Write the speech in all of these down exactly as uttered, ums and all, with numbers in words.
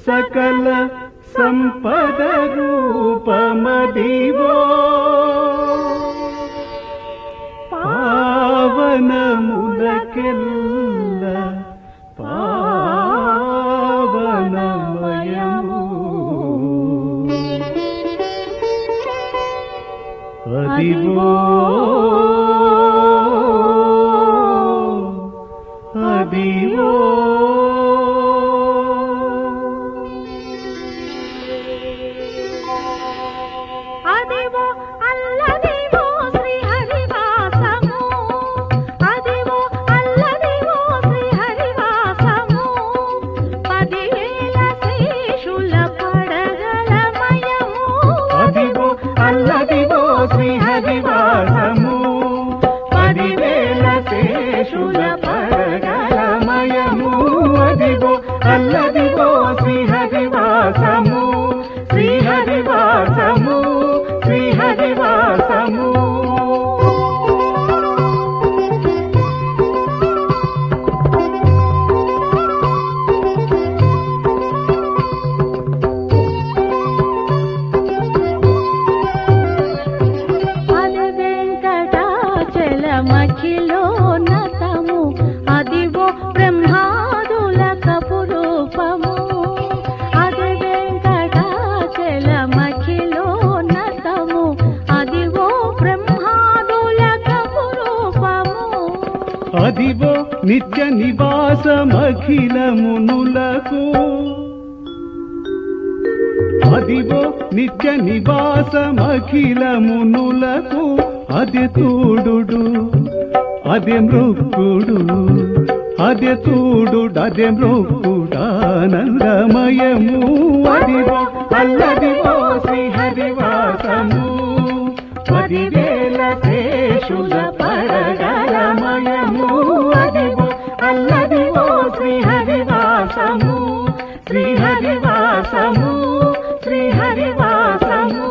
సకల సంపద రూపమదివో పావనములకెల్ల పావనమయము అదివో అదివో అదివో అల్లదివో శ్రీహరివాసము అదివో అల్లదివో శ్రీహరివాసము పదివేల శేషుల పడగలమయము అదివో అల్లదివో శ్రీహరివాసము పదివేల శేషుల పడగలమయము అదివో అల్లదివో శ్రీహరివాసము శ్రీహరివాసము శ్రీహరివాసము అది వెంకటాచలమఖిలోన్నతము అదివో బ్రహ్మాదుల కపురూపము అది వెంకటాచలమఖిలోన్నతము అదివో బ్రహ్మాదుల కపురూపము అదివో నిత్య నివాసమఖిలమునులకు అదివో నిత్య నివాసమఖిలమునులకు అది తూడు అదే మృక్కుడు అదే తూడు అదే మృక్కుడానందమయము అదివో అల్లదివో శ్రీహరివాసము పదివేల శేషుల పడగలమయము అదివో అల్లదివో శ్రీహరివాసము శ్రీహరివాసము శ్రీహరివాసము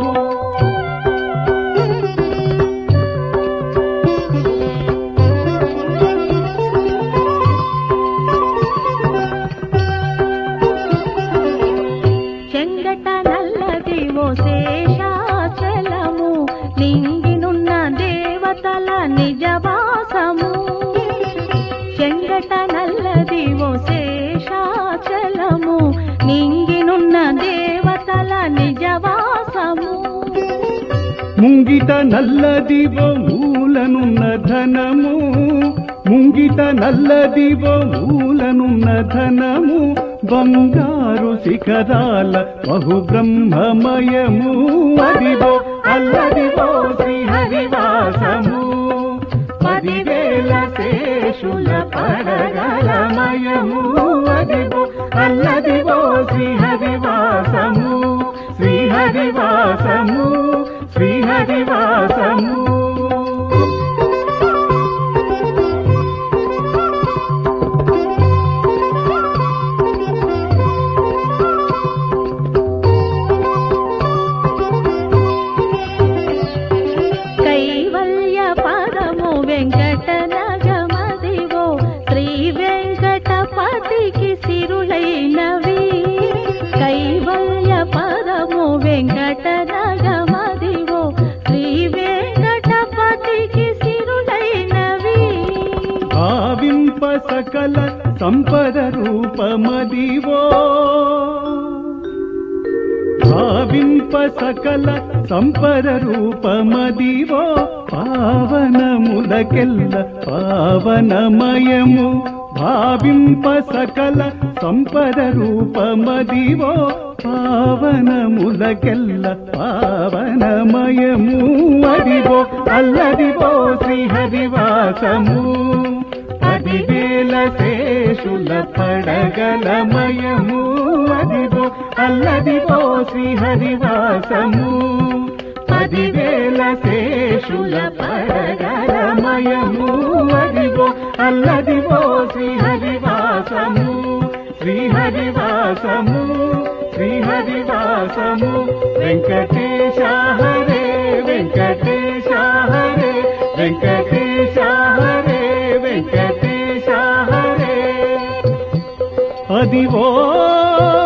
చెంగట నల్లదివో శేషాచలము నింగినున్న దేవతల నిజవాసము చెంగట నల్లదివో శేషాచలము నింగినున్న దేవతల నిజవాసము ముంగిట నల్లదివో మూలనున్న ధనము ముంగిట నల్లదివో మూలనున్న ధనము బంగారు శిఖరాల బహుబ్రహ్మమయము అదివో అల్లదివో శ్రీహరివాసము పదివేల శేషుల పడగలమయము అదివో అల్లదివో శ్రీహరివాసము శ్రీహరివాసము శ్రీహరివాసము కైవల్య పదము వెంకట నగమదివో శ్రీ వెంకటపతికి సిరులైనవి కైవల్య పదము వెంకట నగమదివో శ్రీ వెంకటపతికి సిరులైనవి భావింప సకల సంపద రూపమదివో భావింప సకల సంపద రూపమదివో పావనములకెల్ల పావనమయము భావింప సకల సంపద రూపమదివో పావనములకెల్ల పావనమయము అదివో అల్లదివో శ్రీహరివాసము పదివేల శేషుల పడగలమయము అదివో అల్లదివో శ్రీహరివాసము పదివేల శేషుల పడగలమయము అదివో అల్లదివో శ్రీహరివాసము శ్రీహరివాసము శ్రీహరివాసము వెంకటేశ హరే వెంకటేశ హరే వెంకటేశ హరే వెంకటేశ హరే అదివో